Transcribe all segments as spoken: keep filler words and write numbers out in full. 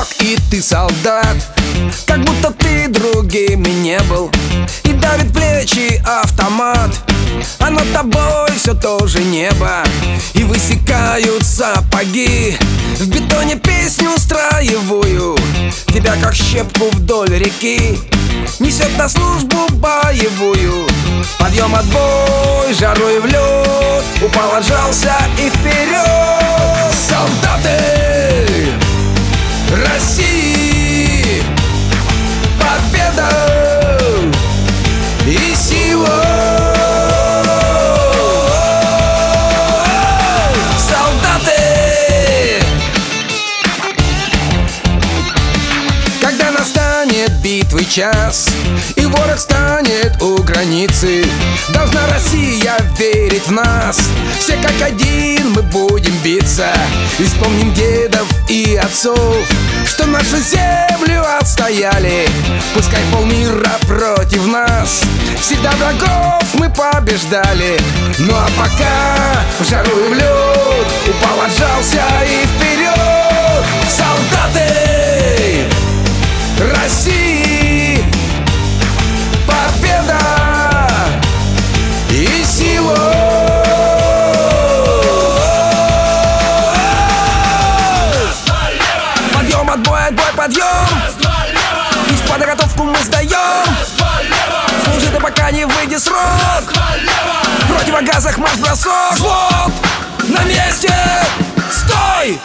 бросок, и ты солдат, как будто ты другими не был. И давит плечи автомат, а над тобой все тоже небо. И высекают сапоги в бетоне песню строевую. Тебя как щепку вдоль реки несет на службу боевую. Подъем, отбой, жару и в лед, упал, отжался и вперед. Солдаты России, победа и сила. Солдаты! Когда настанет битвы час и ворог станет у границы, должна Россия верить в нас. Все как один мы будем биться. И вспомним дедов и отцов, что нашу землю отстояли. Пускай полмира против нас, всегда врагов мы побеждали. Ну а пока в жару и в лед, упал, отжался и вперед. Солдаты России, победа и сила. Подъем, отбой, отбой, подъем. И в подготовку мы сдаем. Служи ты, пока не выйдет срок. В противогазах марш-бросок. Взвод на месте, стой!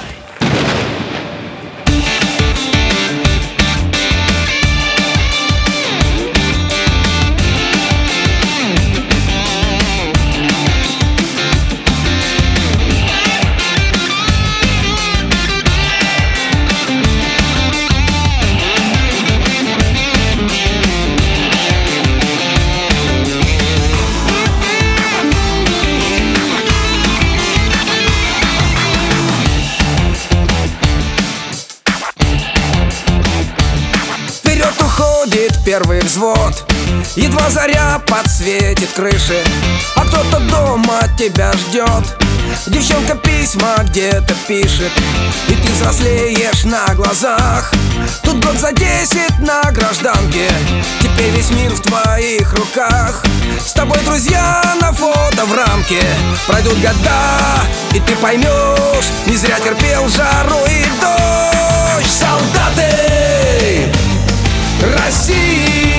Первый взвод, едва заря подсветит крыши, а кто-то дома тебя ждет. Девчонка письма где-то пишет, и ты взрослеешь на глазах. Тут год за десять на гражданке, теперь весь мир в твоих руках. С тобой друзья на фото в рамке. Пройдут года, и ты поймешь, не зря терпел жару и дождь. Солдаты России,